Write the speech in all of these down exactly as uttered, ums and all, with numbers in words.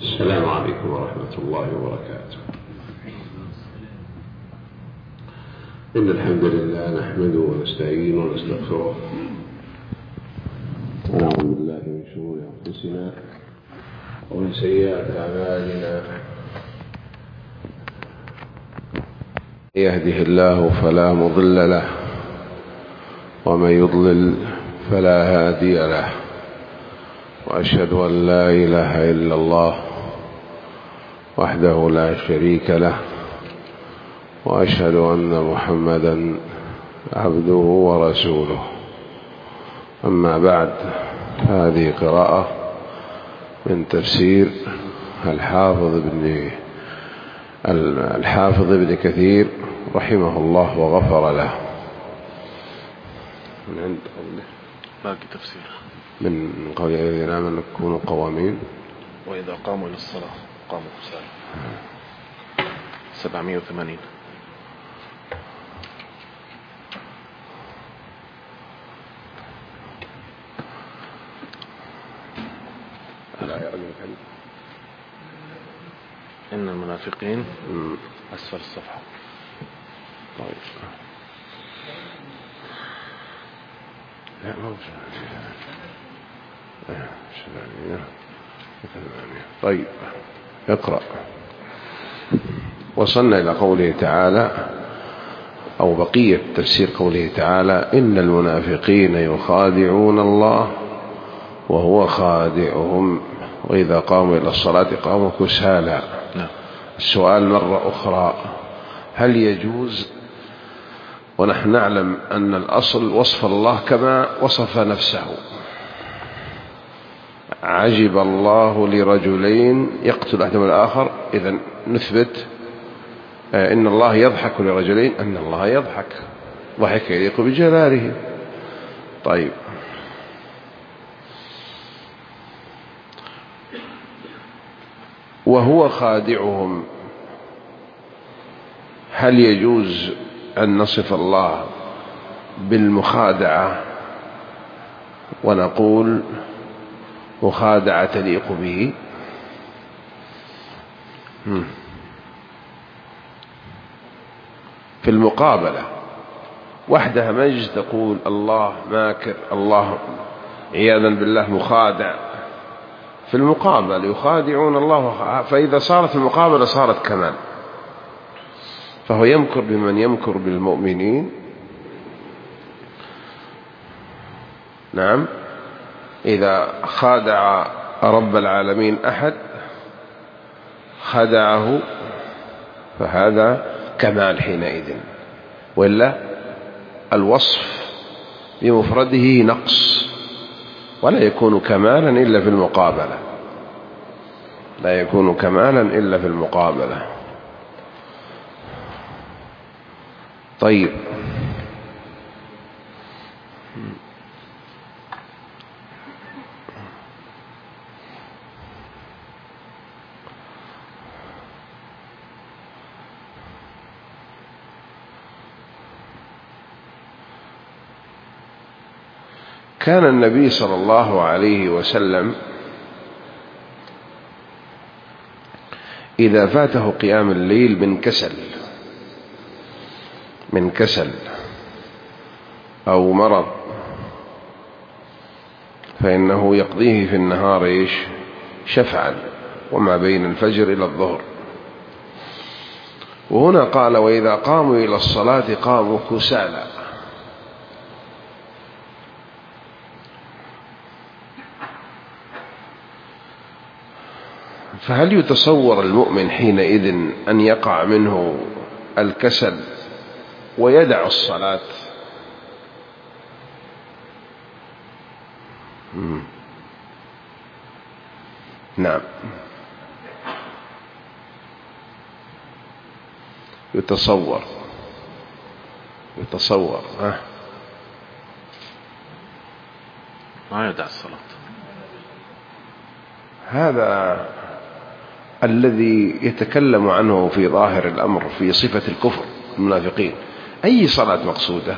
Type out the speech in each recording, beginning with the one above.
السلام عليكم ورحمة الله وبركاته. إن الحمد لله نحمده ونستعينه ونستغفره ونعوذ بالله من شرور أنفسنا ومن سيئات أعمالنا. يهده الله فلا مضل له ومن يضلل فلا هادي له، وأشهد أن لا إله إلا الله وحده لا شريك له، وأشهد أن محمدا عبده ورسوله. أما بعد، هذه قراءة من تفسير الحافظ ابن الحافظ ابن كثير رحمه الله وغفر له. من عند قوله باقي تفسير من قول الذين آمنوا كونوا قوامين وإذا قاموا إلى الصلاة قاموا كسالى سبعمائة وثمانين. إن المنافقين أسفل الصفحة. طيب لا ما هو طيب اقرأ. وصلنا إلى قوله تعالى أو بقية تفسير قوله تعالى: إن المنافقين يخادعون الله وهو خادعهم وإذا قاموا إلى الصلاة قاموا كسالى. السؤال مرة أخرى: هل يجوز ونحن نعلم أن الأصل وصف الله كما وصف نفسه؟ عجب الله لرجلين يقتل أحدهما الآخر، إذن نثبت إن الله يضحك لرجلين، أن الله يضحك، ضحك يليق بجلاله. طيب، وهو خادعهم، هل يجوز أن نصف الله بالمخادعة ونقول مخادعة تليق به؟ في المقابلة وحدها ما يجوز تقول الله ماكر، الله عياذا بالله مخادع. في المقابل يخادعون الله، فإذا صارت المقابلة صارت كمال. فهو يمكر بمن يمكر بالمؤمنين، نعم، إذا خادع رب العالمين أحد خدعه فهذا كمال حينئذ، وإلا الوصف بمفرده نقص، ولا يكون كمالا إلا في المقابلة، لا يكون كمالا إلا في المقابلة. طيب، كان النبي صلى الله عليه وسلم إذا فاته قيام الليل من كسل من كسل أو مرض فإنه يقضيه في النهار إيش؟ شفعا، وما بين الفجر إلى الظهر. وهنا قال: وإذا قاموا إلى الصلاة قاموا كسالى. فهل يتصور المؤمن حينئذ أن يقع منه الكسل ويدع الصلاة؟ مم. نعم، يتصور يتصور ها ما يدع الصلاة. هذا الذي يتكلم عنه في ظاهر الأمر في صفة الكفر المنافقين. أي صلاة مقصودة؟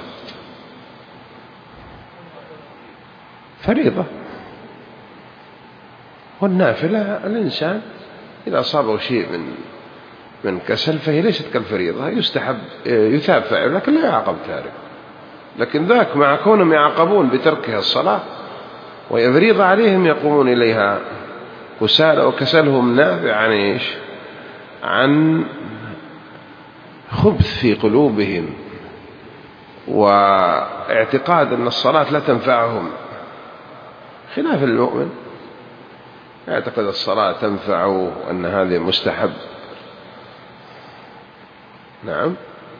فريضة، والنافلة الإنسان إذا أصابه شيء من من كسل فهي ليست كالفريضة، يستحب يثاب فاعل لكن لا يعاقب تارك. لكن ذاك مع كونهم يعاقبون بتركها الصلاة وهي فريضة عليهم يقومون إليها كسالى، وكسلهم نابع عن إيش؟ عن خبث في قلوبهم واعتقاد أن الصلاة لا تنفعهم، خلاف المؤمن يعتقد الصلاة تنفعه وأن هذه مستحب. نعم.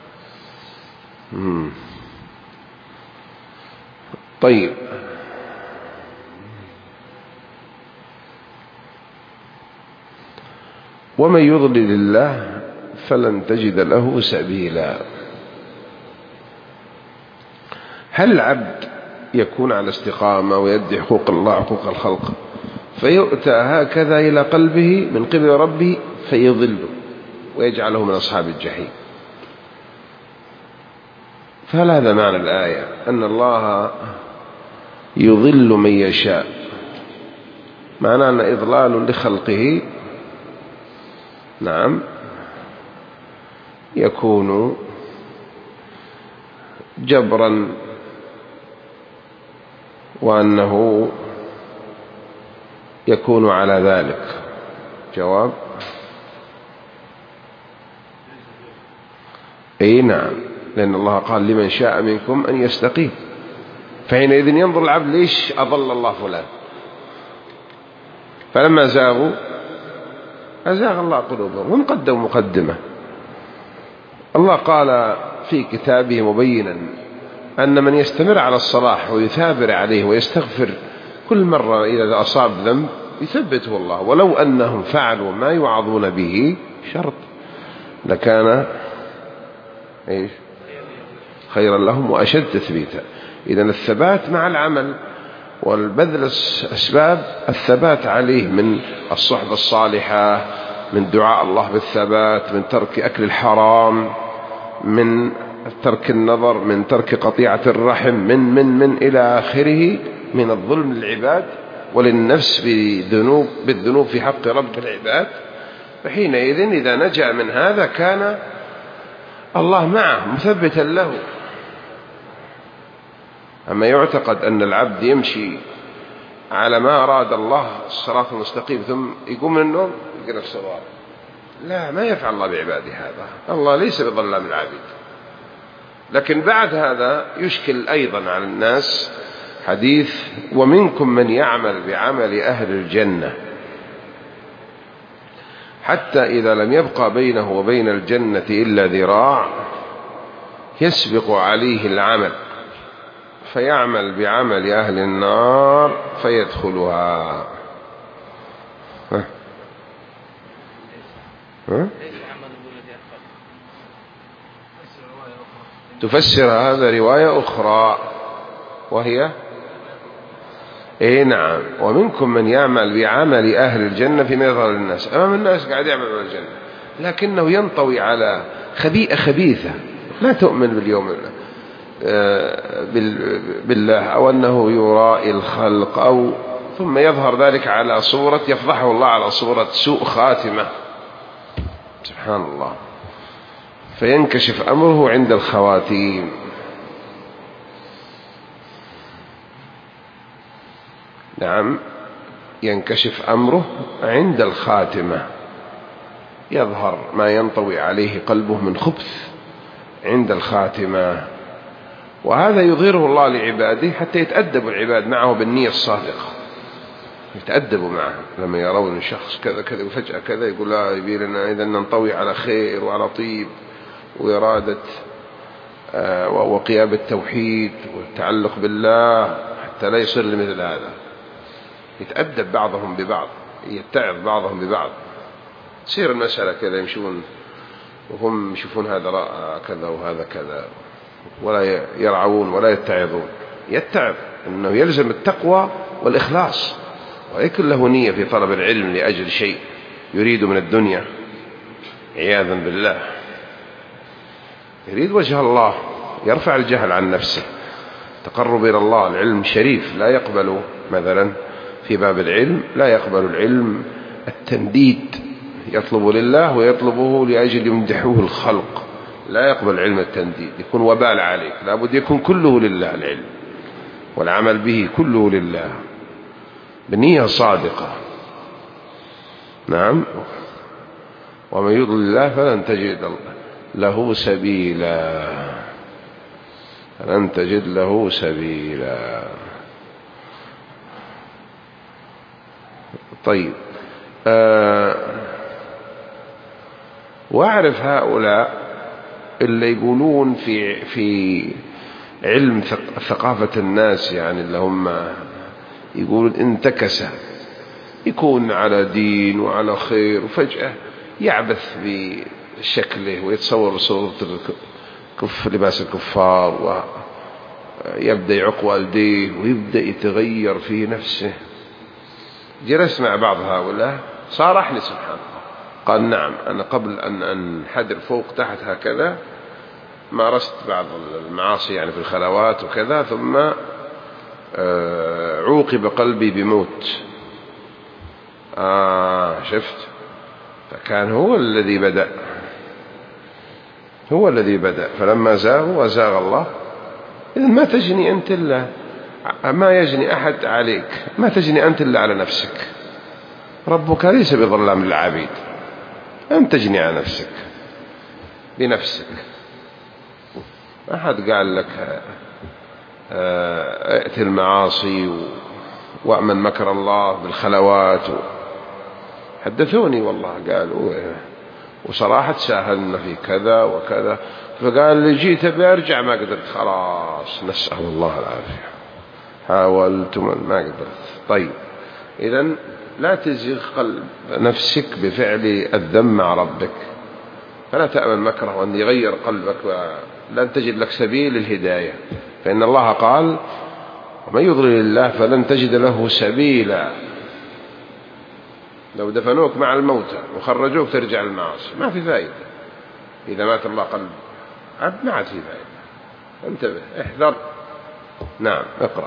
مم. طيب، ومن يضلل الله فلن تجد له سبيلا. هل العبد يكون على استقامة ويدي حقوق الله حقوق الخلق فيؤتى هكذا إلى قلبه من قبل ربه فيضله ويجعله من أصحاب الجحيم؟ فهل هذا معنى الآية أن الله يضل من يشاء؟ معناه أن إضلال لخلقه نعم يكون جبرا، وأنه يكون على ذلك. جواب: أي نعم، لأن الله قال لمن شاء منكم أن يستقيم، فحينئذ ينظر العبد ليش أضل الله فلان، فلما زاغوا أزاغ الله قلوبهم. هم قدموا مقدمة. الله قال في كتابه مبينا أن من يستمر على الصلاح ويثابر عليه ويستغفر كل مرة إذا أصاب ذنب يثبته الله، ولو أنهم فعلوا ما يوعظون به شرط لكان إيش خيرا لهم وأشد تثبيتا. إذن الثبات مع العمل والبذل أسباب الثبات عليه، من الصحبة الصالحة، من دعاء الله بالثبات، من ترك أكل الحرام، من ترك النظر، من ترك قطيعة الرحم، من من من إلى آخره من الظلم للعباد وللنفس بذنوب بالذنوب في حق رب العباد. فحينئذ إذا نجا من هذا كان الله معه مثبتا له. أما يعتقد أن العبد يمشي على ما أراد الله الصراط المستقيم ثم يقوم من النوم يقرأ الصلاة، لا، ما يفعل الله بعباده هذا. الله ليس بظلام العبيد. لكن بعد هذا يشكل أيضا على الناس حديث: ومنكم من يعمل بعمل أهل الجنة حتى إذا لم يبقى بينه وبين الجنة إلا ذراع يسبق عليه العمل فيعمل بعمل أهل النار فيدخلها. ها؟ ها؟ تفسر هذا رواية أخرى وهي إيه نعم، ومنكم من يعمل بعمل أهل الجنة في نظر الناس. أمام الناس قاعد يعمل بعمل الجنة لكنه ينطوي على خبيئة خبيثة لا تؤمن باليوم بالله، أو أنه يرائي الخلق، أو ثم يظهر ذلك على صورة يفضحه الله على صورة سوء خاتمة. سبحان الله. فينكشف أمره عند الخواتيم. نعم، ينكشف أمره عند الخاتمة، يظهر ما ينطوي عليه قلبه من خبث عند الخاتمة. وهذا يظهره الله لعباده حتى يتأدب العباد معه بالنية الصادقة، يتأدبوا معه لما يرون شخص كذا كذا وفجأة كذا يقول لا يبي لنا إذا ننطوي على خير وعلى طيب وإرادة آه وقيام التوحيد والتعلق بالله، حتى لا يصير لمثل هذا. يتأدب بعضهم ببعض، يتعظ بعضهم ببعض. تصير المسألة كذا يمشون وهم يشوفون هذا رأى كذا وهذا كذا ولا يرعون ولا يتعظون. يتعظ أنه يلزم التقوى والإخلاص، ويكن له نية في طلب العلم لأجل شيء يريد من الدنيا عياذا بالله، يريد وجه الله، يرفع الجهل عن نفسه، تقرب إلى الله. العلم شريف، لا يقبل مثلا في باب العلم لا يقبل العلم التنديد يطلب لله ويطلبه لأجل يمدحوه الخلق، لا يقبل علم التنديد، يكون وبال عليك، لا بد يكون كله لله العلم والعمل به كله لله بنية صادقة. نعم. ومن يضلل الله فلن تجد له سبيلا، فلن تجد له سبيلا. طيب، أه واعرف هؤلاء اللي يقولون في في علم ثقافة الناس، يعني اللي هم يقولون انتكس، يكون على دين وعلى خير وفجأة يعبث بشكله ويتصور صورة كف لباس الكفار ويبدأ يعق والديه ويبدأ يتغير في نفسه. جلست مع بعض هؤلاء صارح لي سبحان الله، قال نعم أنا قبل أن أنحدر فوق تحت هكذا مارست بعض المعاصي يعني في الخلوات وكذا، ثم عوقب قلبي بموت. آه شفت، فكان هو الذي بدأ، هو الذي بدأ، فلما زاغوا وزاغ الله. إذن ما تجني أنت إلا ما يجني أحد عليك، ما تجني أنت إلا على نفسك، ربك ليس بظلام للعبيد، أنت تجني على نفسك بنفسك. أحد قال لك ائت المعاصي وأمن مكر الله بالخلوات، حدثوني والله قالوا، وصراحة ساهلنا في كذا وكذا، فقال لي جيت بأرجع ما قدرت، خلاص نسأل الله العافية، حاولت ما قدرت. طيب، إذن لا تزغ قلب نفسك بفعل الذنب مع ربك، فلا تأمن مكره وأن يغير قلبك ولن تجد لك سبيل للهداية، فإن الله قال ومن يضلل الله فلن تجد له سبيلا. لو دفنوك مع الموتى وخرجوك ترجع المعاصي ما في فائدة، إذا مات الله قلب عبد ما عاد في فائدة، انتبه احذر. نعم اقرأ.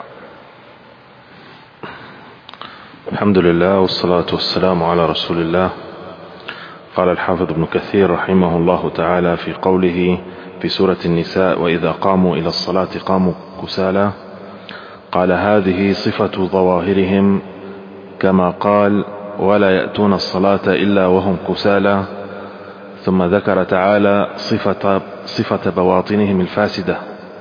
الحمد لله والصلاة والسلام على رسول الله. قال الحافظ ابن كثير رحمه الله تعالى في قوله في سورة النساء وإذا قاموا إلى الصلاة قاموا كسالى، قال هذه صفة ظواهرهم كما قال ولا يأتون الصلاة إلا وهم كسالى، ثم ذكر تعالى صفة, صفة بواطنهم الفاسدة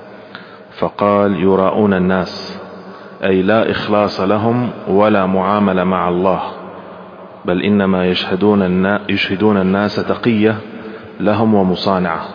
فقال يراؤون الناس، أي لا إخلاص لهم ولا معاملة مع الله، بل إنما يشهدون, يشهدون الناس تقية لهم ومصانعة،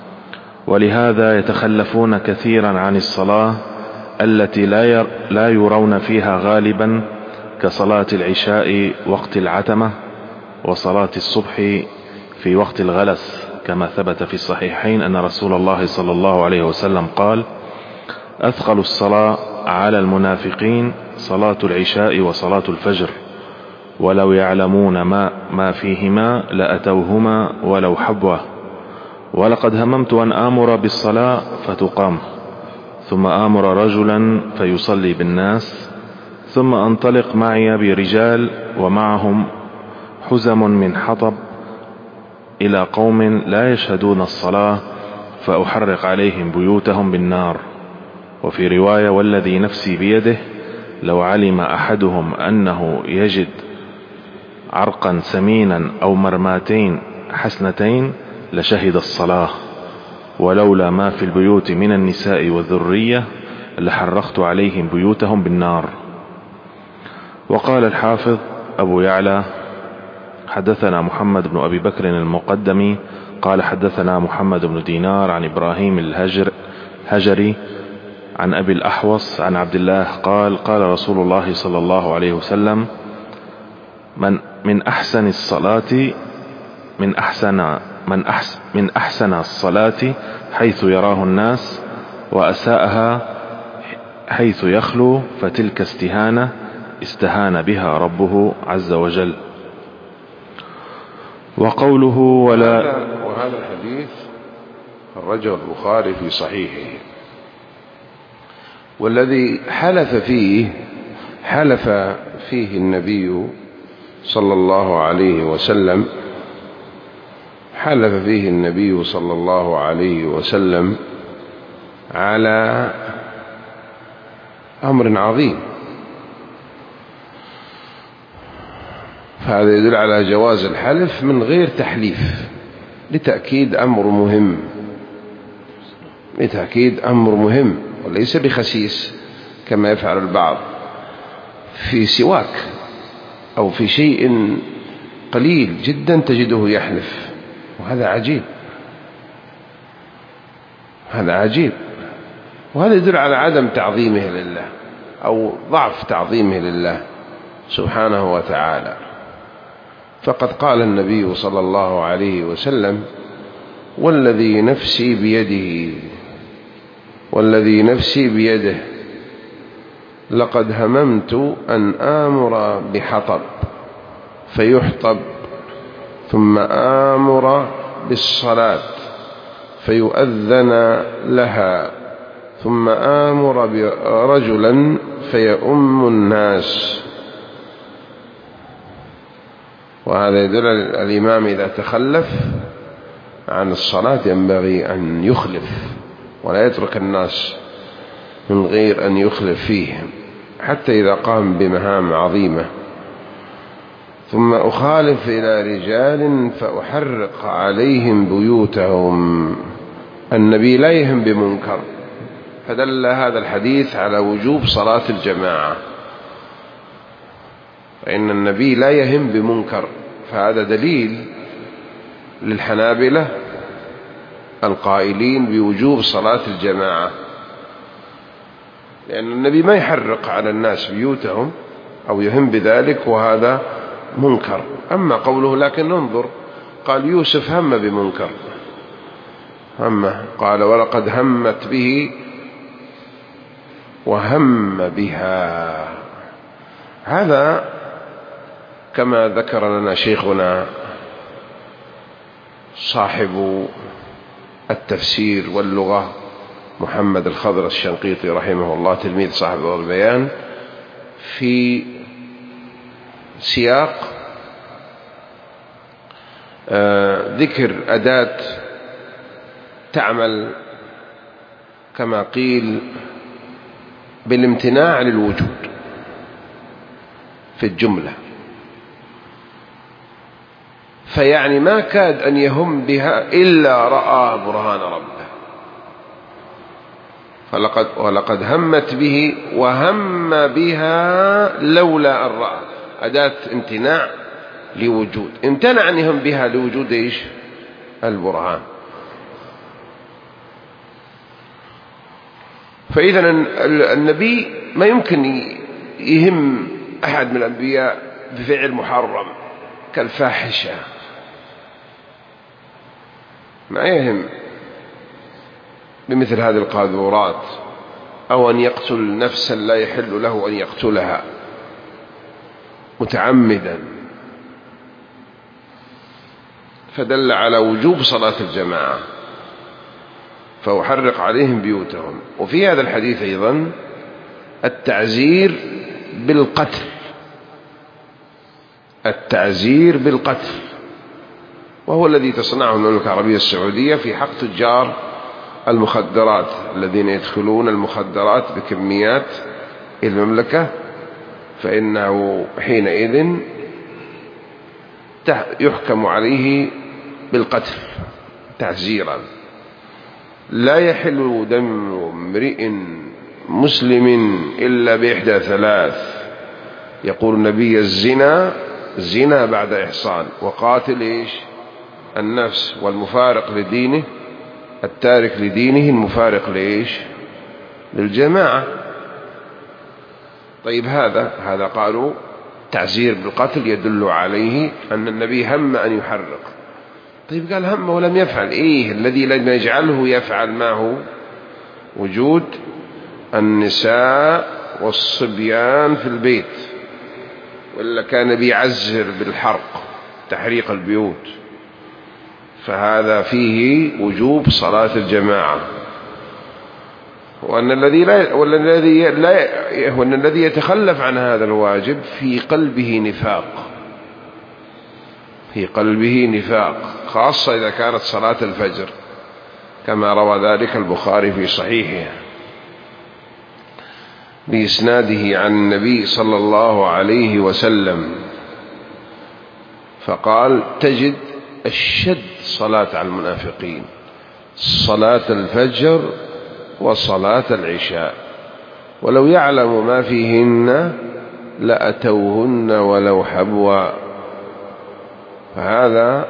ولهذا يتخلفون كثيرا عن الصلاة التي لا يرون فيها غالبا كصلاة العشاء وقت العتمة وصلاة الصبح في وقت الغلس، كما ثبت في الصحيحين أن رسول الله صلى الله عليه وسلم قال أثقل الصلاة على المنافقين صلاة العشاء وصلاة الفجر، ولو يعلمون ما, ما فيهما لأتوهما ولو حبوة، ولقد هممت أن آمر بالصلاة فتقام، ثم آمر رجلا فيصلي بالناس، ثم أنطلق معي برجال ومعهم حزم من حطب إلى قوم لا يشهدون الصلاة فأحرق عليهم بيوتهم بالنار. وفي رواية والذي نفسي بيده لو علم أحدهم أنه يجد عرقا سمينا أو مرماتين حسنتين لشهد الصلاة، ولولا ما في البيوت من النساء والذرية لحرقت عليهم بيوتهم بالنار. وقال الحافظ أبو يعلى حدثنا محمد بن أبي بكر المقدمي قال حدثنا محمد بن دينار عن إبراهيم الهجر هجري عن أبي الأحوص عن عبد الله قال قال رسول الله صلى الله عليه وسلم من من أحسن الصلاة من أحسن من أحسن من أحسن الصلاة حيث يراه الناس، وأساءها حيث يخلو، فتلك استهانة استهان بها ربه عز وجل. وقوله ولا وهذا الحديث خرجه البخاري في صحيحه، والذي حلف فيه حلف فيه النبي صلى الله عليه وسلم حلف فيه النبي صلى الله عليه وسلم على أمر عظيم، فهذا يدل على جواز الحلف من غير تحليف لتأكيد أمر مهم، لتأكيد أمر مهم وليس بخسيس كما يفعل البعض في سواك أو في شيء قليل جدا تجده يحلف، وهذا عجيب، هذا عجيب، وهذا يدل على عدم تعظيمه لله أو ضعف تعظيمه لله سبحانه وتعالى. فقد قال النبي صلى الله عليه وسلم: والذي نفسي بيده والذي نفسي بيده لقد هممت أن آمر بحطب فيحطب، ثم آمر بالصلاة فيؤذن لها، ثم آمر برجلا فيؤم الناس. وهذا يدل الإمام إذا تخلف عن الصلاة ينبغي أن يخلف ولا يترك الناس من غير أن يخلف فيهم حتى إذا قام بمهام عظيمة. ثم أخالف إلى رجال فأحرق عليهم بيوتهم. النبي لا يهم بمنكر، فدل هذا الحديث على وجوب صلاة الجماعة، فإن النبي لا يهم بمنكر، فهذا دليل للحنابلة القائلين بوجوب صلاة الجماعة، لأن النبي ما يحرق على الناس بيوتهم أو يهم بذلك، وهذا منكر. أما قوله لكن ننظر، قال يوسف هم بمنكر، هم قال ولقد همت به وهم بها. هذا كما ذكر لنا شيخنا صاحب التفسير واللغة محمد الخضر الشنقيطي رحمه الله تلميذ صاحب البيان في سياق آه ذكر أداة تعمل كما قيل بالامتناع للوجود في الجملة، فيعني ما كاد أن يهم بها إلا رأى برهان ربه، فلقد ولقد همت به وهم بها لولا أن رأى، أداة امتناع لوجود، امتنع أن يهم بها لوجود إيش؟ البرهان. فإذا النبي ما يمكن يهم أحد من الأنبياء بفعل محرم كالفاحشة، ما يهم بمثل هذه القاذورات، أو أن يقتل نفسا لا يحل له أن يقتلها متعمدا، فدل على وجوب صلاة الجماعة، فأحرق عليهم بيوتهم. وفي هذا الحديث أيضا التعزير بالقتل، التعزير بالقتل، وهو الذي تصنعه المملكة العربية السعودية في حق تجار المخدرات الذين يدخلون المخدرات بكميات المملكة، فإنه حينئذ يحكم عليه بالقتل تعزيرا. لا يحل دم امرئ مسلم إلا بإحدى ثلاث، يقول النبي: الزنا زنا بعد إحصان، وقاتل إيش؟ النفس، والمفارق لدينه التارك لدينه المفارق لإيش؟ للجماعة. طيب هذا هذا قالوا تعزير بالقتل يدل عليه أن النبي هم أن يحرق. طيب قال هم ولم يفعل، إيه الذي لم يجعله يفعل؟ ما هو؟ وجود النساء والصبيان في البيت، وإلا كان بيعزر بالحرق تحريق البيوت، فهذا فيه وجوب صلاة الجماعة. وأن الذي لا والذي لا وأن الذي يتخلف عن هذا الواجب في قلبه نفاق، في قلبه نفاق، خاصة إذا كانت صلاة الفجر، كما روى ذلك البخاري في صحيحه بإسناده عن النبي صلى الله عليه وسلم فقال: تجد الشد صلاة على المنافقين صلاة الفجر وصلاة العشاء، ولو يعلم ما فيهن لأتوهن ولو حبوا. فهذا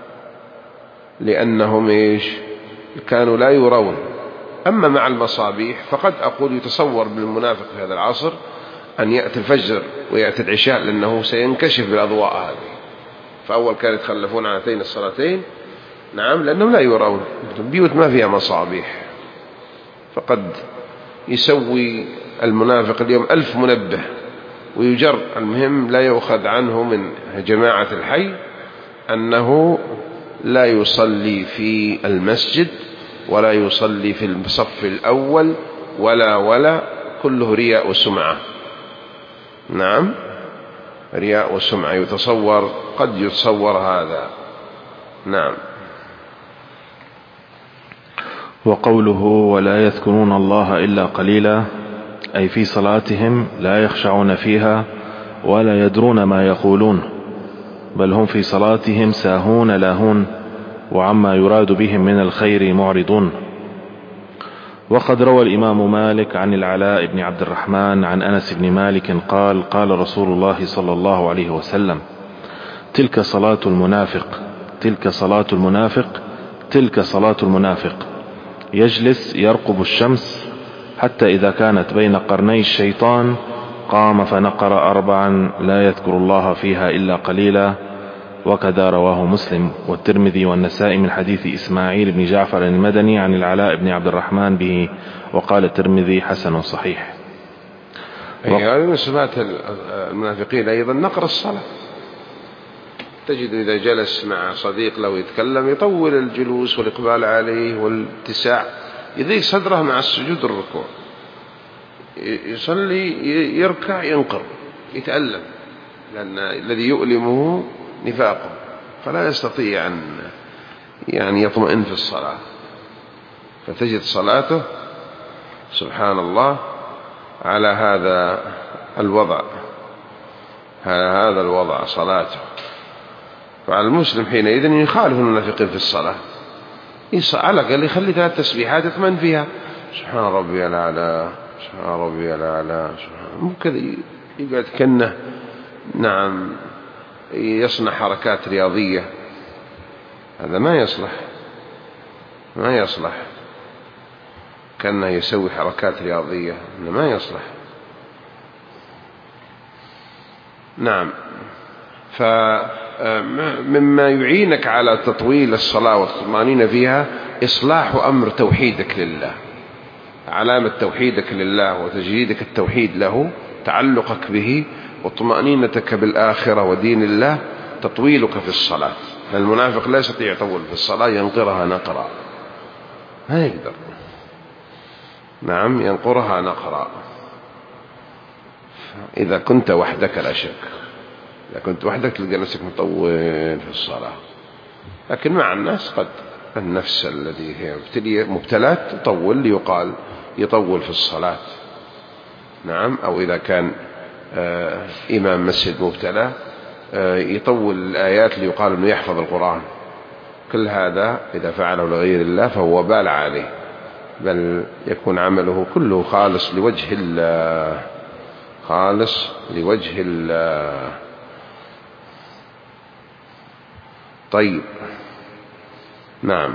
لأنهم إيش؟ كانوا لا يرون. أما مع المصابيح فقد أقول يتصور بالمنافق في هذا العصر أن يأتي الفجر ويأتي العشاء، لأنه سينكشف بالأضواء هذه. فأول كانوا يتخلفون عن هاتين الصلاتين، نعم، لأنهم لا يرون، بيوت ما فيها مصابيح. فقد يسوي المنافق اليوم ألف منبه ويجر، المهم لا يؤخذ عنه من جماعة الحي أنه لا يصلي في المسجد ولا يصلي في الصف الأول ولا ولا كله رياء وسمعة. نعم، رياء وسمعة يتصور، قد يتصور هذا. نعم. وقوله: ولا يذكرون الله إلا قليلا، أي في صلاتهم لا يخشعون فيها ولا يدرون ما يقولون، بل هم في صلاتهم ساهون لاهون، وعما يراد بهم من الخير معرضون. وقد روى الإمام مالك عن العلاء بن عبد الرحمن عن أنس بن مالك قال: قال رسول الله صلى الله عليه وسلم: تلك صلاة المنافق، تلك صلاة المنافق، تلك صلاة المنافق، يجلس يرقب الشمس حتى إذا كانت بين قرني الشيطان قام فنقر أربعا لا يذكر الله فيها إلا قليلا. وكذا رواه مسلم والترمذي والنسائي من حديث إسماعيل بن جعفر المدني عن العلاء بن عبد الرحمن به، وقال الترمذي: حسن صحيح. هذه من صفات المنافقين أيضا نقر الصلاة. تجد إذا جلس مع صديق لو يتكلم يطول الجلوس والإقبال عليه والاتساع، يضيق صدره مع السجود والركوع، يصلي يركع ينقر يتألم، لأن الذي يؤلمه نفاقه، فلا يستطيع أن يعني يطمئن في الصلاة. فتجد صلاته سبحان الله على هذا الوضع، على هذا الوضع صلاته. فعلى المسلم حينئذ يخالف المنافقين في الصلاة، على الأقل يخلي ثلاث تسبيحات يطمئن فيها: سبحان ربي الأعلى، سبحان ربي الأعلى، سبحان. مو كذا يقعد كأنه نعم يصنع حركات رياضية، هذا ما يصلح، ما يصلح كأنه يسوي حركات رياضية، ما يصلح. نعم. فمما يعينك على تطويل الصلاة والطمأنينة فيها إصلاح أمر توحيدك لله، علامة توحيدك لله وتجديدك التوحيد له، تعلقك به وطمأنينتك بالآخرة ودين الله، تطويلك في الصلاة. المنافق لا يستطيع يطول في الصلاة، ينقرها نقرا، ما يقدر. نعم، ينقرها نقرا. إذا كنت وحدك لا شك، إذا كنت وحدك تلقى نفسك مطول في الصلاة. لكن مع الناس قد النفس الذي هي مبتلات تطول، ليقال يطول في الصلاة. نعم. أو إذا كان آه إمام مسجد مبتلى آه يطول الآيات ليقال أنه يحفظ القرآن. كل هذا إذا فعله لغير الله فهو وبال عليه، بل يكون عمله كله خالص لوجه الله، خالص لوجه الله. طيب. نعم.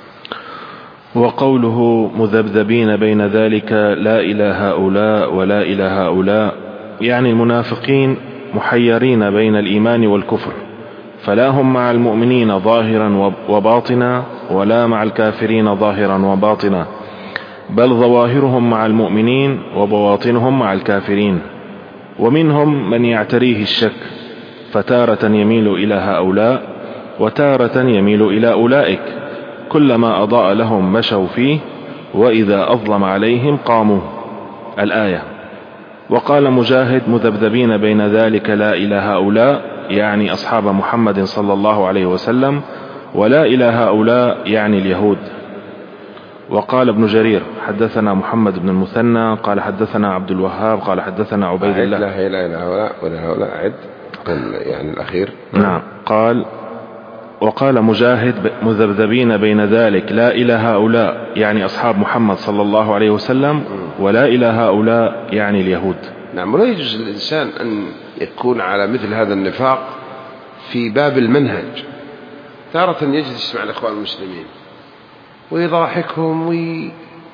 وقوله: مذبذبين بين ذلك لا إلى هؤلاء ولا إلى هؤلاء، يعني المنافقين محيرين بين الإيمان والكفر، فلا هم مع المؤمنين ظاهرا وباطنا ولا مع الكافرين ظاهرا وباطنا، بل ظواهرهم مع المؤمنين وبواطنهم مع الكافرين. ومنهم من يعتريه الشك، فتارة يميل إلى هؤلاء وتارة يميل إلى أولئك، كلما أضاء لهم مشوا فيه، وإذا أظلم عليهم قاموا. الآية. وقال مجاهد: مذبذبين بين ذلك لا إلى هؤلاء، يعني أصحاب محمد صلى الله عليه وسلم، ولا إلى هؤلاء يعني اليهود. وقال ابن جرير حدثنا محمد بن المثنى قال حدثنا عبد الوهاب قال حدثنا عبيد الله. لا إله إلا هؤلاء ولا هؤلاء عد يعني الأخير. نعم. قال وقال مجاهد مذبذبين بين ذلك، لا إلى هؤلاء يعني أصحاب محمد صلى الله عليه وسلم، ولا إلى هؤلاء يعني اليهود. نعم. ولا يجوز للإنسان أن يكون على مثل هذا النفاق في باب المنهج. تارة يجلس مع الإخوان المسلمين ويضاحكهم وي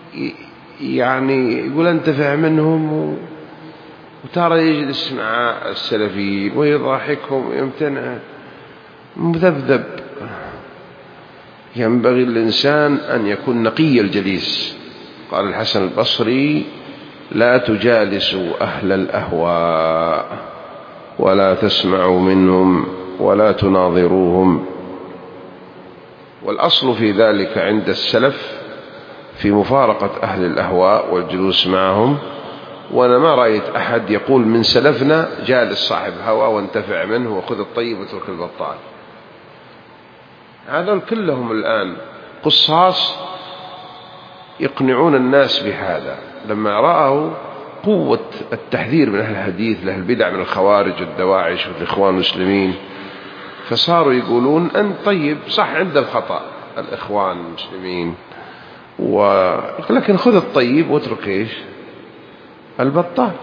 يعني يقول أنتفع منهم، وتارة يجلس مع السلفيين ويضاحكهم ويمتنع، مذبذب. ينبغي الإنسان أن يكون نقي الجليس. قال الحسن البصري: لا تجالسوا أهل الأهواء ولا تسمعوا منهم ولا تناظروهم. والأصل في ذلك عند السلف في مفارقة أهل الأهواء والجلوس معهم. وأنا ما رأيت أحد يقول من سلفنا جالس صاحب هوى وانتفع منه وخذ الطيب واترك البطال. هذول كلهم الآن قصاص يقنعون الناس بهذا، لما رأوا قوة التحذير من أهل الحديث لأهل البدع من الخوارج والدواعش والإخوان المسلمين، فصاروا يقولون أن طيب صح عندهم خطأ الإخوان المسلمين، ولكن خذ الطيب واترك إيش البطال.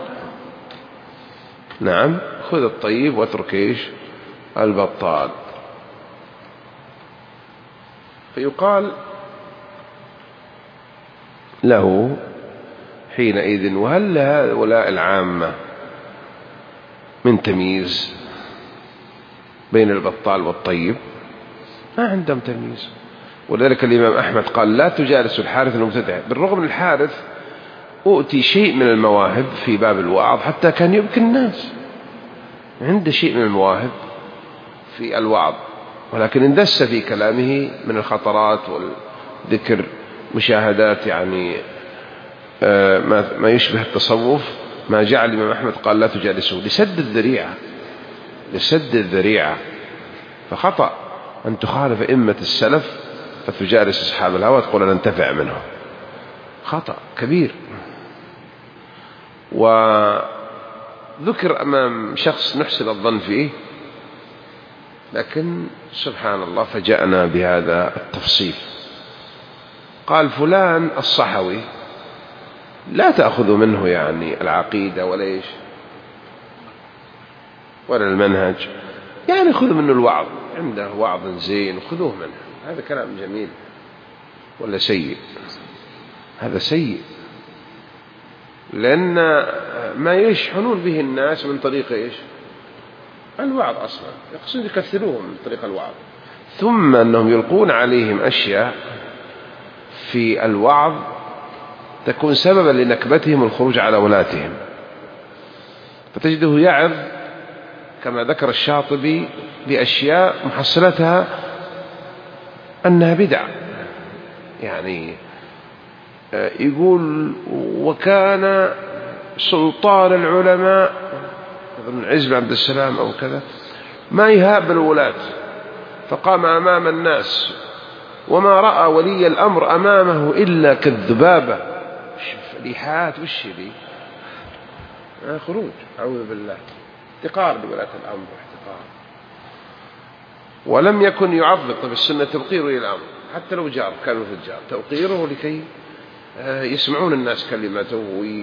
نعم، خذ الطيب واترك إيش البطال. فيقال له حينئذ: وهل لهؤلاء العامة من تمييز بين البطال والطيب؟ ما عندهم تمييز. ولذلك الإمام أحمد قال: لا تجالس الحارث المبتدع. بالرغم من الحارث أؤتي شيء من المواهب في باب الوعظ حتى كان يبكي الناس، عنده شيء من المواهب في الوعظ، ولكن اندس في كلامه من الخطرات والذكر مشاهدات يعني ما يشبه التصوف، ما جعل الإمام أحمد قال لا تجالسوا لسد الذريعة لسد الذريعة. فخطأ أن تخالف إمة السلف فتجالس أصحاب الهوى تقول أنا انتفع منهم، خطأ كبير. وذكر أمام شخص نحسن الظن فيه، لكن سبحان الله فجأنا بهذا التفصيل. قال: فلان الصحوي لا تأخذوا منه يعني العقيدة ولا إيش ولا المنهج، يعني خذوا منه الوعظ، عنده وعظ زين خذوه منه. هذا كلام جميل ولا سيء؟ هذا سيء، لأن ما يشحنون به الناس من طريق إيش الوعظ أصلا، يقصدون يكثروهم من طريق الوعظ، ثم أنهم يلقون عليهم أشياء في الوعظ تكون سببا لنكبتهم الخروج على ولاتهم. فتجده يعظ كما ذكر الشاطبي بأشياء محصلتها أنها بدع، يعني يقول: وكان سلطان العلماء ابن عز بن عبد السلام أو كذا ما يهاب الولاة، فقام أمام الناس وما رأى ولي الأمر أمامه إلا كالذبابة. ليحات وش لي خروج، أعوذ بالله، احتقار لولاة الأمر، احتقار. ولم يكن يعظم. طب السنة توقير ولي الأمر حتى لو جار كانوا فجار، توقيره لكي يسمعون الناس كلمته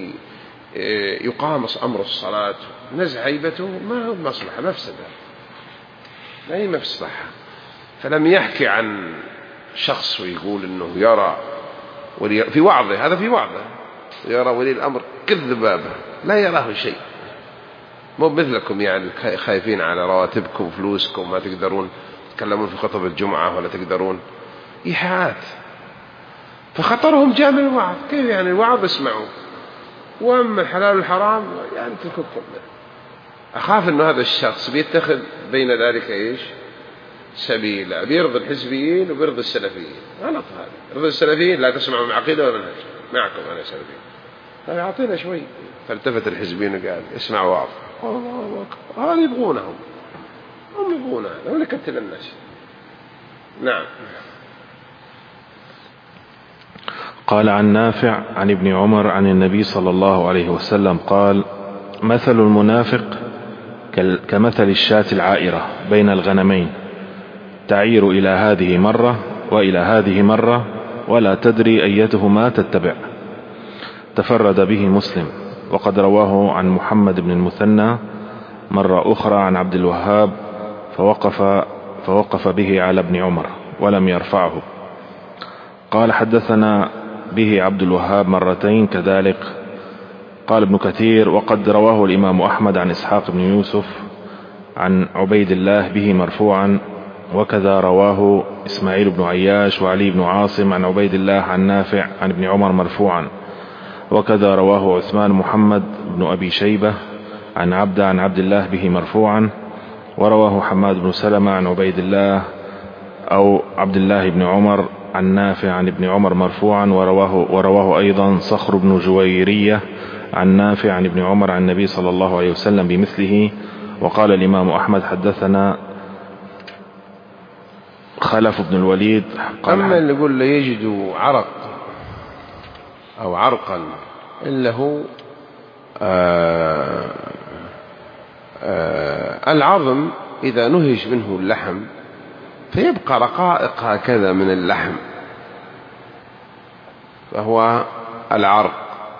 ويقام أمر الصلاة، نزع هيبته ما هو مصلحة، مفسدة، لا هي مصلحة. فلم يحكي عن شخص ويقول إنه يرى ولي في وعظه، هذا في وعظه يرى ولي الأمر كالذبابة لا يراه شيء، مو مثلكم يعني خايفين على رواتبكم وفلوسكم ما تقدرون تتكلمون في خطب الجمعة ولا تقدرون، إيحاءات. فخطرهم جاء من الوعظ. كيف يعني الوعظ اسمعوا، وأما الحلال والحرام يعني تركوا كله. أخاف أنه هذا الشخص بيتخذ بين ذلك إيش سبيلا، بيرضي الحزبيين وبيرضي السلفيين. غلط هذا، رضي السلفيين لا تسمعوا من عقيدة ولا منهج، معكم أنا سلفيين، طيب أعطينا شوي. فالتفت الحزبيين وقال: اسمعوا وعظ. الله أكبر، هذا يبغونهم هم يبغون هذا ولا كتل الناس. نعم. قال عن نافع عن ابن عمر عن النبي صلى الله عليه وسلم قال: مثل المنافق كمثل الشاة العائرة بين الغنمين، تعير إلى هذه مرة وإلى هذه مرة ولا تدري أيتهما تتبع. تفرد به مسلم، وقد رواه عن محمد بن المثنى مرة أخرى عن عبد الوهاب فوقف, فوقف به على ابن عمر ولم يرفعه. قال: حدثنا به عبد الوهاب مرتين كذلك. قال ابن كثير: وقد رواه الإمام أحمد عن إسحاق بن يوسف عن عبيد الله به مرفوعا، وكذا رواه إسماعيل بن عياش وعلي بن عاصم عن عبيد الله عن نافع عن ابن عمر مرفوعا، وكذا رواه عثمان محمد بن أبي شيبة عن عبد عن عبد الله به مرفوعا، ورواه حماد بن سلمة عن عبيد الله أو عبد الله بن عمر عن نافع عن ابن عمر مرفوعا، ورواه, ورواه أيضا صخر بن جويرية عن نافع عن ابن عمر عن النبي صلى الله عليه وسلم بمثله. وقال الإمام أحمد: حدثنا خلف بن الوليد. أما اللي يقول لا يجد عرق أو عرقا إلا هو آآ آآ العظم إذا نهش منه اللحم فيبقى رقائق هكذا من اللحم، فهو العرق.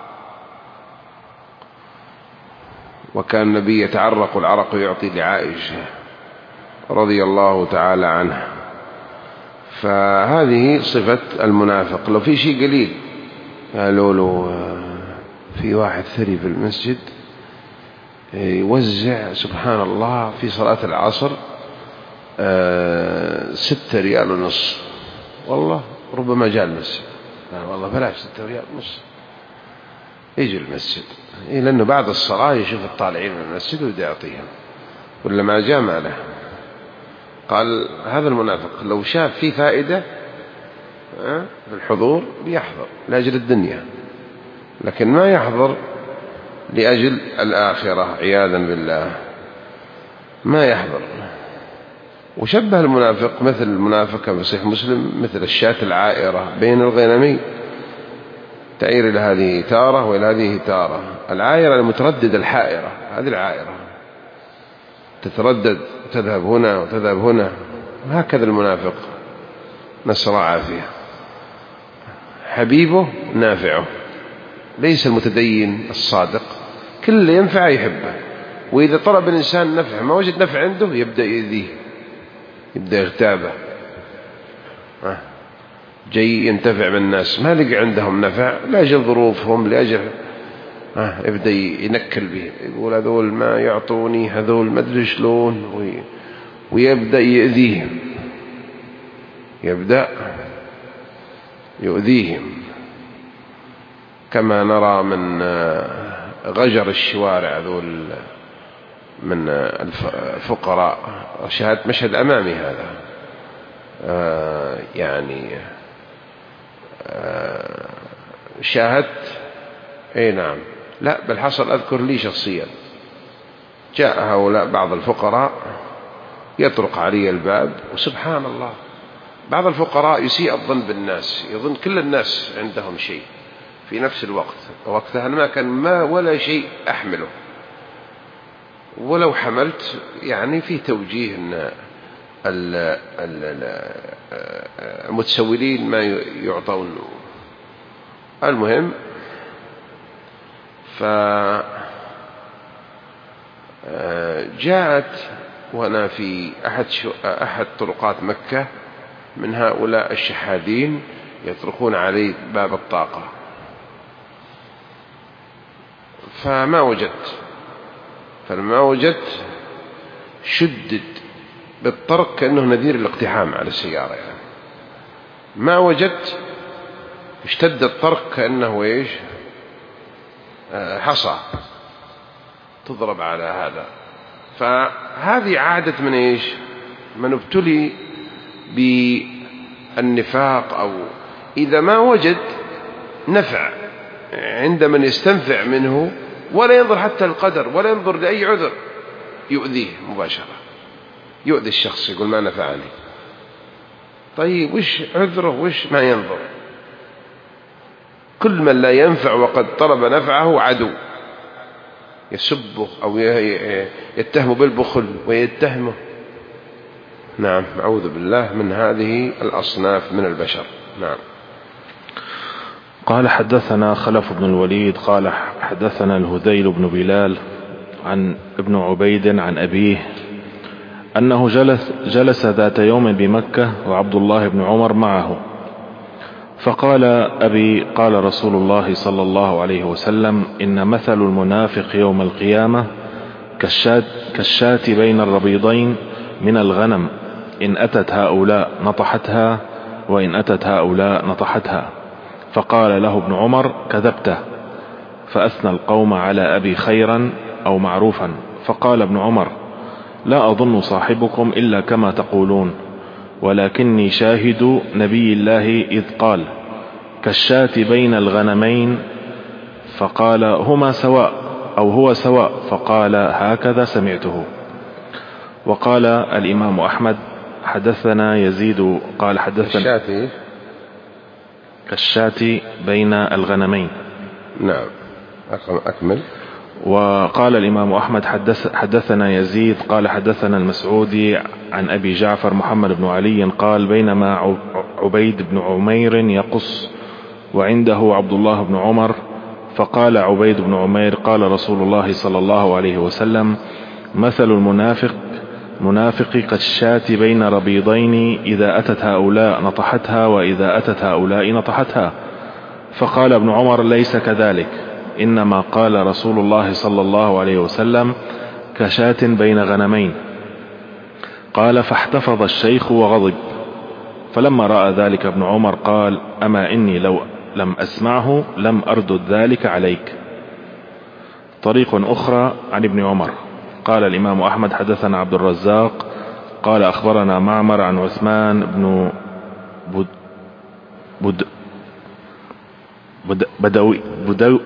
وكان النبي يتعرق العرق يعطي لعائشة رضي الله تعالى عنها. فهذه صفة المنافق. لو في شيء قليل قالوا له في واحد ثري في المسجد يوزع سبحان الله في صلاة العصر ستة ريال ونص، والله ربما جاء المسجد والله بلاش ستة ريال ونص يجي المسجد، لأنه بعد الصلاة يشوف الطالعين من المسجد ويدي يعطيهم، ولا ما جاء ما له. قال هذا المنافق لو شاف فيه فائدة في الحضور بيحضر لأجل الدنيا، لكن ما يحضر لأجل الآخرة عياذا بالله، ما يحضر. وشبه المنافق مثل المنافق في صحيح مسلم مثل الشاة العائرة بين الغنمين، تعير إلى هذه تارة وإلى هذه تارة. العائرة المترددة الحائرة، هذه العائرة تتردد تذهب هنا وتذهب هنا، وهكذا المنافق نسأل الله العافية. حبيبه نافعه، ليس المتدين الصادق كل اللي ينفع يحبه، وإذا طلب الإنسان نفع ما وجد نفع عنده يبدأ يؤذيه، يبدأ يغتابه. جاي ينتفع بالناس ما لقى عندهم نفع لأجل ظروفهم لأجل يبدأ ينكل به، يقول هذول ما يعطوني، هذول ما أدري شلون، ويبدأ يؤذيهم، يبدأ يؤذيهم كما نرى من غجر الشوارع ذول من الفقراء. شاهدت مشهد أمامي هذا آه يعني آه شاهدت اي نعم لا بل حصل أذكر لي شخصيا، جاء هؤلاء بعض الفقراء يطرق علي الباب، وسبحان الله بعض الفقراء يسيء الظن بالناس، يظن كل الناس عندهم شيء في نفس الوقت. وقتها ما كان ما ولا شيء أحمله، ولو حملت يعني في توجيه أن المتسولين ما يعطون. المهم فجاءت وأنا في أحد, أحد طرقات مكة من هؤلاء الشحاذين يطرقون علي باب الطاقة، فما وجدت فلما وجدت شدد بالطرق كأنه نذير الاقتحام على السيارة، يعني ما وجدت اشتد الطرق كأنه ايش حصى تضرب على هذا. فهذه عادة من ايش من ابتلي بالنفاق، أو إذا ما وجد نفع عند من يستنفع منه ولا ينظر حتى القدر ولا ينظر لأي عذر يؤذيه مباشرة، يؤذي الشخص، يقول ما نفعني. طيب وش عذره؟ وش ما ينظر؟ كل من لا ينفع وقد طلب نفعه عدو، يسبه أو يتهمه بالبخل ويتهمه. نعم، أعوذ بالله من هذه الأصناف من البشر. نعم. قال حدثنا خلف بن الوليد قال حدثنا الهذيل بن بلال عن ابن عبيد عن أبيه أنه جلس, جلس ذات يوم بمكة وعبد الله بن عمر معه، فقال أبي قال رسول الله صلى الله عليه وسلم: إن مثل المنافق يوم القيامة كالشاة, كالشاة بين الربيضين من الغنم، إن أتت هؤلاء نطحتها وإن أتت هؤلاء نطحتها. فقال له ابن عمر: كذبته. فأثنى القوم على أبي خيرا أو معروفا. فقال ابن عمر: لا أظن صاحبكم إلا كما تقولون، ولكني شاهد نبي الله إذ قال: كالشاة بين الغنمين، فقال: هما سواء أو هو سواء، فقال: هكذا سمعته. وقال الإمام أحمد حدثنا يزيد قال حدثنا الشاة كالشاة بين الغنمين. نعم، أكمل. وقال الإمام أحمد حدث حدثنا يزيد قال حدثنا المسعودي عن أبي جعفر محمد بن علي قال: بينما عبيد بن عمير يقص وعنده عبد الله بن عمر، فقال عبيد بن عمير: قال رسول الله صلى الله عليه وسلم: مثل المنافق منافق كالشاة بين ربيضين، إذا أتت هؤلاء نطحتها وإذا أتت هؤلاء نطحتها. فقال ابن عمر: ليس كذلك، إنما قال رسول الله صلى الله عليه وسلم: كشاة بين غنمين. قال: فاحتفظ الشيخ وغضب. فلما رأى ذلك ابن عمر قال: أما إني لو لم أسمعه لم أردد ذلك عليك. طريق أخرى عن ابن عمر. قال الإمام أحمد حدثنا عبد الرزاق قال أخبرنا معمر عن عثمان بن بد بد بد بدوي بدو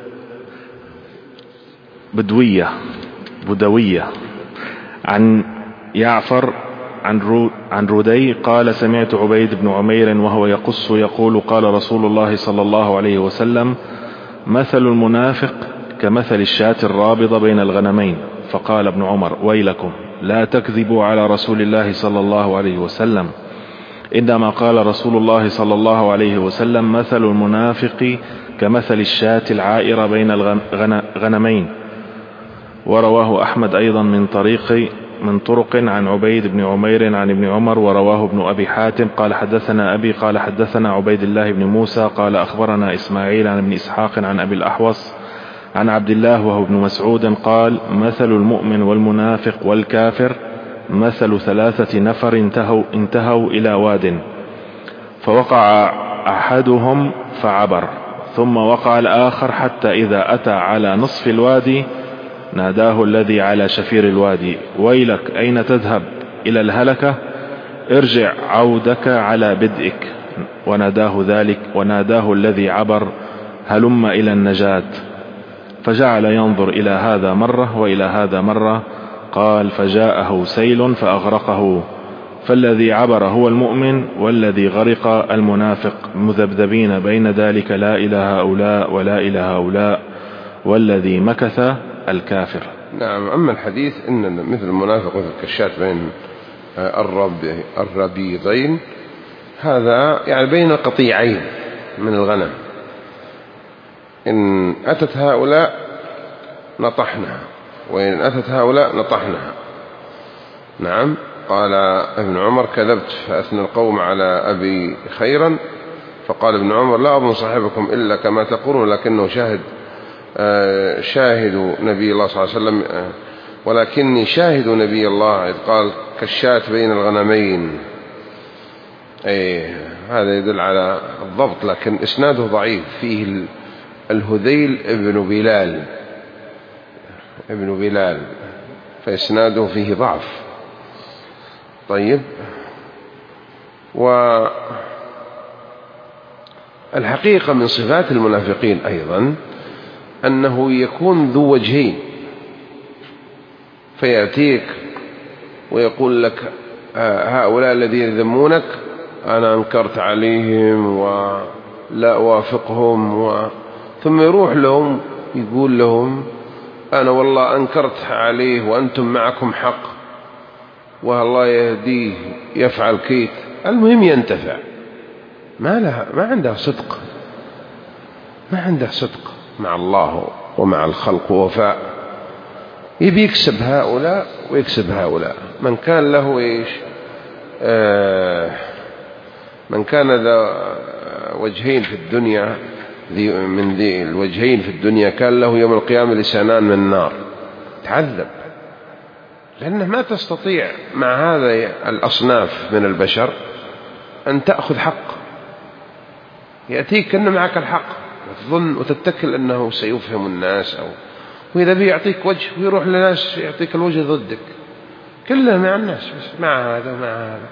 بدوية بدوية عن يعفر عن رو عن رودي قال: سمعت عبيد بن عمير وهو يقص يقول: قال رسول الله صلى الله عليه وسلم: مثل المنافق كمثل الشاة الرابضة بين الغنمين. فقال ابن عمر: ويلكم، لا تكذبوا على رسول الله صلى الله عليه وسلم، إنما قال رسول الله صلى الله عليه وسلم: مثل المنافق كمثل الشاة العائرة بين الغنمين. ورواه أحمد أيضا من طريق من طرق عن عبيد بن عمير عن ابن عمر. ورواه ابن أبي حاتم قال حدثنا أبي قال حدثنا عبيد الله بن موسى قال أخبرنا إسماعيل عن ابن إسحاق عن أبي الأحوص عن عبد الله وهو ابن مسعود قال: مثل المؤمن والمنافق والكافر مثل ثلاثة نفر انتهوا, انتهوا إلى واد، فوقع أحدهم فعبر، ثم وقع الآخر، حتى إذا أتى على نصف الوادي ناداه الذي على شفير الوادي: ويلك، أين تذهب؟ إلى الهلكة؟ ارجع عودك على بدئك. وناداه ذلك وناداه الذي عبر: هلم إلى النجاة. فجعل ينظر إلى هذا مرة وإلى هذا مرة. قال: فجاءه سيل فأغرقه، فالذي عبر هو المؤمن، والذي غرق المنافق، مذبذبين بين ذلك لا إلى هؤلاء ولا إلى هؤلاء، والذي مكث الكافر. نعم. أما الحديث إن مثل المنافق مثل كالشاة بين الربيضين، هذا يعني بين قطيعين من الغنم، إن أتت هؤلاء نطحنها وإن أتت هؤلاء نطحنها. نعم. قال ابن عمر: كذبت. فأثنى القوم على أبي خيرا. فقال ابن عمر: لا أظن صاحبكم إلا كما تقولون، لكنه شاهد شاهد نبي الله صلى الله عليه وسلم، ولكني شاهد نبي الله إذ قال: كالشاة بين الغنمين. أي هذا يدل على الضبط، لكن إسناده ضعيف، فيه الهذيل ابن بلال ابن بلال فإسناده فيه ضعف. طيب. والحقيقة من صفات المنافقين أيضا أنه يكون ذو وجهين، فيأتيك ويقول لك هؤلاء الذين يذمونك أنا أنكرت عليهم ولا أوافقهم و... ثم يروح لهم يقول لهم أنا والله أنكرت عليه وأنتم معكم حق والله يهديه يفعل كيت. المهم ينتفع، ما لها ما عنده صدق، ما عنده صدق مع الله ومع الخلق ووفاء، يبي يكسب هؤلاء ويكسب هؤلاء. من كان له إيش آه من كان ذا وجهين في الدنيا ذي من ذي الوجهين في الدنيا كان له يوم القيامة لسانان من النار، تعذب لأنه ما تستطيع مع هذا الأصناف من البشر أن تأخذ حق. يأتيك أن معك الحق وتظن وتتكل أنه سيفهم الناس، أو وإذا بيعطيك وجه ويروح لناس يعطيك الوجه ضدك، كلها مع الناس بس مع هذا ومع هذا.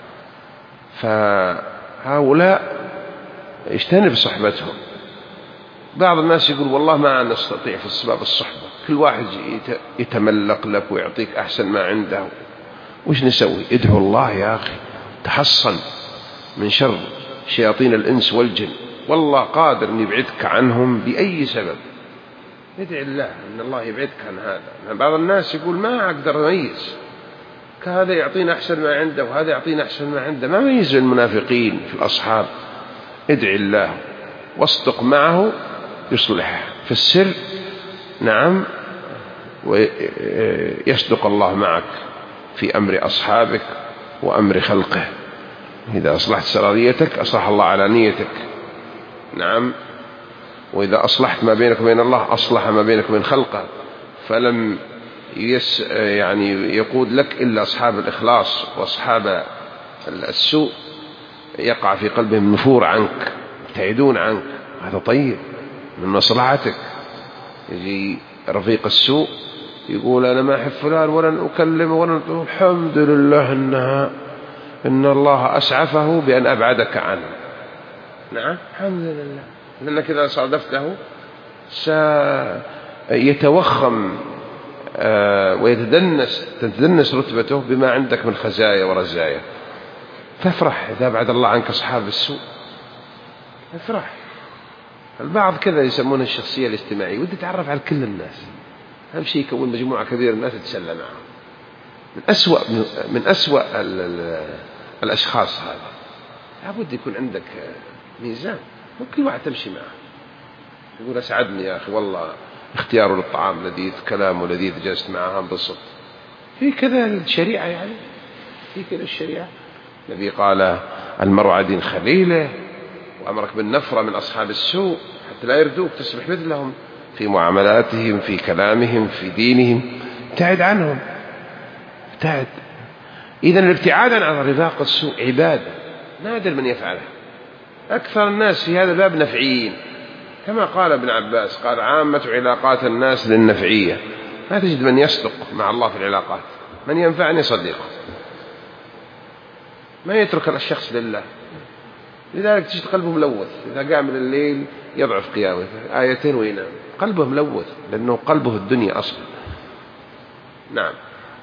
فهؤلاء اجتنب صحبتهم. بعض الناس يقول والله ما نستطيع في السباب الصحبة، كل واحد يتملق لك ويعطيك أحسن ما عنده، وش نسوي؟ ادعو الله يا أخي، تحصن من شر شياطين الإنس والجن، والله قادر أن يبعدك عنهم بأي سبب. ادعي الله أن الله يبعدك عن هذا. بعض الناس يقول ما أقدر أميز، هذا يعطينا أحسن ما عنده وهذا يعطينا أحسن ما عنده، ما ميز المنافقين في الأصحاب. ادعي الله واصدق معه يصلح في السر، نعم، ويصدق الله معك في أمر أصحابك وأمر خلقه. إذا أصلحت سراريتك أصلح الله علانيتك، نعم، وإذا أصلحت ما بينك وبين الله أصلح ما بينك وبين خلقه. فلم يس يعني يقود لك إلا أصحاب الإخلاص، وأصحاب السوء يقع في قلبهم نفور عنك، يبتعدون عنك. هذا طيب من مصلحتك. يجي رفيق السوء يقول أنا ما أحب فلان ولن أكلمه ولن، الحمد لله إنها إن الله أسعفه بأن أبعدك عنه. نعم الحمد لله، لأنك إذا صادفته سيتوخم ويتدنس تتدنس رتبته بما عندك من خزايا ورزايا. فافرح إذا بعد الله عنك أصحاب السوء، افرح. البعض كذا يسمونها الشخصية الاجتماعية، ودي تعرف على كل الناس، أهم شيء يكون مجموعة كبيرة من الناس تتسلى معهم. من أسوأ من أسوأ الأشخاص هذا. لابد يكون عندك ميزان، وكل واحد تمشي معه يقول أسعدني يا أخي والله اختياره للطعام لذيذ، كلامه لذيذ، جلست معه انبسط. في كذا الشريعة، يعني في كذا الشريعة. النبي قال المرء عدين خليله، وأمرك بالنفرة من أصحاب السوء حتى لا يردوك، تصبح مثلهم في معاملاتهم، في كلامهم، في دينهم. ابتعد عنهم، ابتعد. إذن الابتعاد عن رفاق السوء عبادة، نادر من يفعله. أكثر الناس في هذا الباب نفعيين، كما قال ابن عباس قال عامة علاقات الناس للنفعية. ما تجد من يصدق مع الله في العلاقات، من ينفعني صديقه، ما يترك الشخص لله. لذلك تجد قلبه ملوث، إذا قام من الليل يضعف قيامه، آيتين وينام، قلبه ملوث لأنه قلبه الدنيا أصلا. نعم.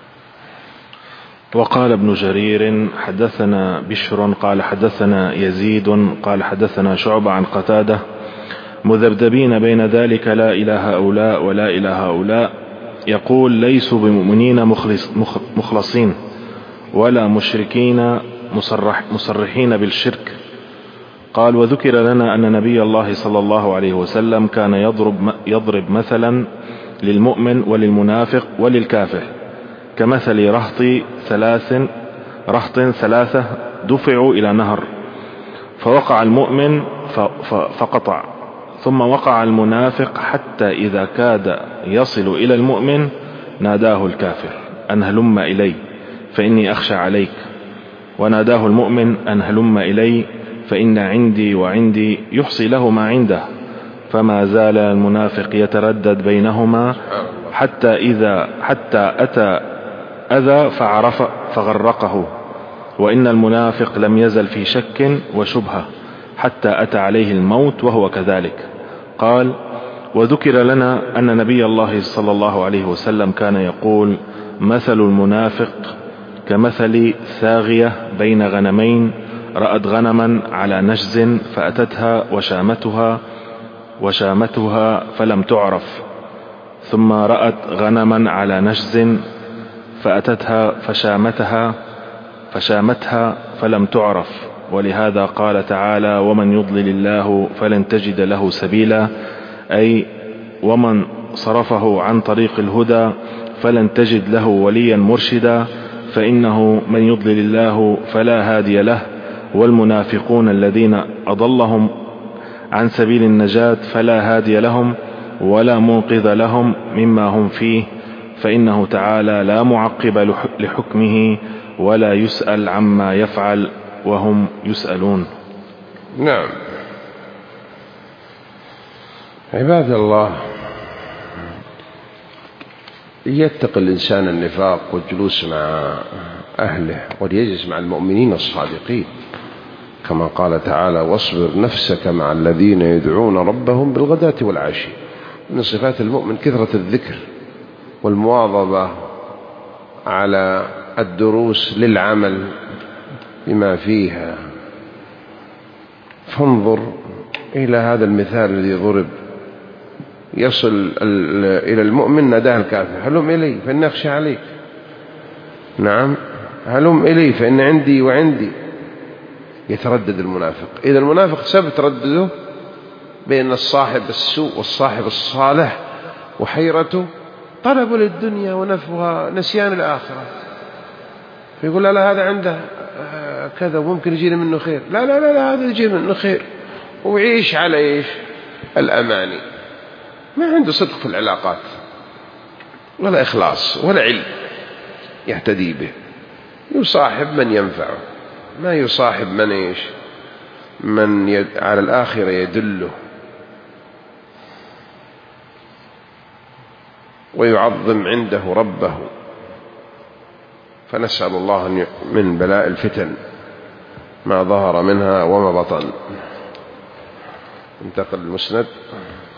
وقال ابن جرير حدثنا بشر قال حدثنا يزيد قال حدثنا شعبة عن قتادة مذبذبين بين ذلك لا إلى هؤلاء ولا إلى هؤلاء، يقول ليسوا بمؤمنين مخلص مخلصين ولا مشركين مصرح مصرحين بالشرك. قال وذكر لنا أن نبي الله صلى الله عليه وسلم كان يضرب, يضرب مثلا للمؤمن وللمنافق وللكافر كمثل رهط ثلاث رهط ثلاثة دفعوا إلى نهر، فوقع المؤمن فقطع، ثم وقع المنافق حتى إذا كاد يصل إلى المؤمن ناداه الكافر أن هلم إلي فإني أخشى عليك، وناداه المؤمن أن هلم إلي فإن عندي وعندي يحصي له ما عنده، فما زال المنافق يتردد بينهما حتى إذا حتى أتى أذى فعرف فغرقه، وإن المنافق لم يزل في شك وشبهة حتى أتى عليه الموت وهو كذلك. قال وذكر لنا أن نبي الله صلى الله عليه وسلم كان يقول مثل المنافق كمثل ثاغية بين غنمين رأت غنما على نشز فأتتها وشامتها وشامتها فلم تعرف، ثم رأت غنما على نشز فأتتها فشامتها فشامتها فلم تعرف. ولهذا قال تعالى: ومن يضلل الله فلن تجد له سبيلا، أي ومن صرفه عن طريق الهدى فلن تجد له وليا مرشدا، فإنه من يضلل الله فلا هادي له. والمنافقون الذين أضلهم عن سبيل النجاة فلا هادي لهم ولا منقذ لهم مما هم فيه، فإنه تعالى لا معقب لحكمه ولا يسأل عما يفعل وهم يسألون. نعم. عباد الله، يتقي الإنسان النفاق والجلوس مع أهله وليجلس مع المؤمنين الصادقين، كما قال تعالى: واصبر نفسك مع الذين يدعون ربهم بالغداة والعشي. من صفات المؤمن كثرة الذكر والمواظبة على الدروس للعمل بما فيها. فانظر إلى هذا المثال الذي ضرب، يصل إلى المؤمن نداه الكافر: هلم إلي فإن أخشى عليك. نعم، هلم إلي فإن عندي وعندي. يتردد المنافق. إذا المنافق سبب تردده بين الصاحب السوء والصاحب الصالح، وحيرته طلب للدنيا ونفها نسيان الآخرة. فيقول: لا لا هذا عنده كذا وممكن يجينا منه خير، لا لا لا, لا هذا يجي منه خير، ويعيش على إيش؟ الأماني. ما عنده صدق في العلاقات ولا إخلاص ولا علم يهتدي به. يصاحب من ينفعه، ما يصاحب من إيش؟ من يد على الآخرة يدله ويعظم عنده ربه. فنسأل الله من بلاء الفتن ما ظهر منها وما بطن. انتقل المسند.